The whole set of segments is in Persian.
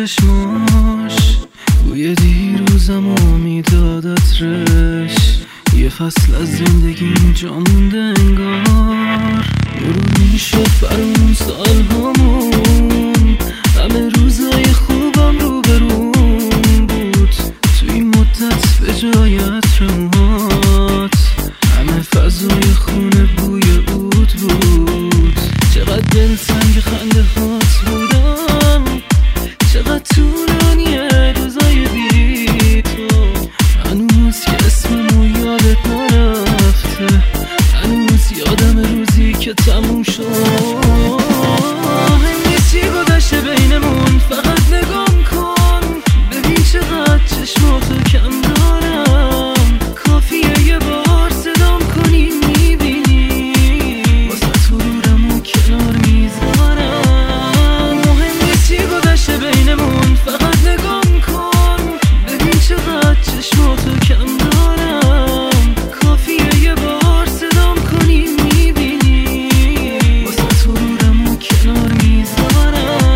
چشماش بوی دیروزم و میدادت رش. یه فصل از زندگیم جا مونده انگار، مرور میشد برامون سالهامون. همه روزای خوبم رو بروم بود، تو این مدت به جای عطرمات همه فضای خونه بوی عود بود. چقدر دلتنگ خنده هات بودم، چقدر طولانیه روزای بی تو. هنوز که اسممو یادت نرفته، هنوز یادم روزی که تموم شد. نیستی گذشته بینمون، فقط نگام کن ببین چقدر چشماتو کم دارم. کافیه یه بار صدام کنی میبینی، واسه غرورمو کنار میذارم. مهم نیستی گذشته بینمون، فقط نگام کن ببین چقدر چشماتو کم دارم. کافیه یه بار صدام کنی میبینی، واسه غرورمو کنار میذارم.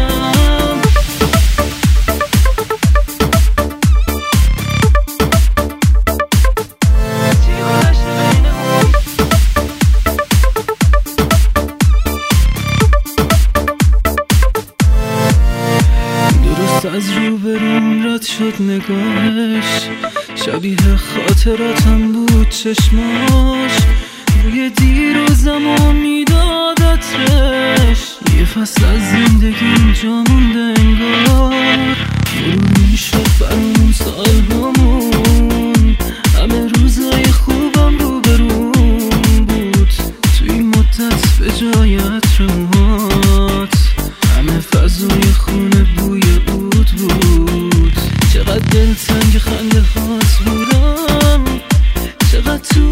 درست از روبروم رد شد نگاهش، شبیه خاطراتم بود چشماش. روی دیروزم و میدادت رش. یه فصل از زندگیم جا مونده انگار، مرور میشد برامون سالهامون. همه روزای خوبم رو بروم بود، تو این مدت به جای عطرمات همه فضای خونه بوی عود بود. چقدر دلتنگ خنده هات بودم، چقدر